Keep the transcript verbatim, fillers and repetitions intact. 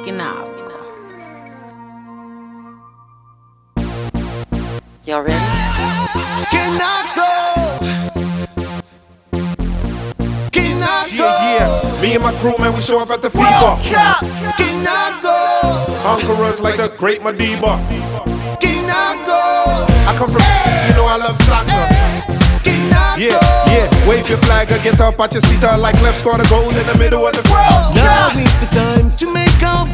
Genau. Y'all ready? Kinako. Kinako. Yeah, yeah. Me and my crew, man, we show up at the fever. Kinako. Conquerors like the great Madiba. Kinako. I come from, you know I love soccer. Kinako. Yeah, yeah. Wave your flag or get up at your seat like left score the goal in the middle of the crowd. Now is the time to make our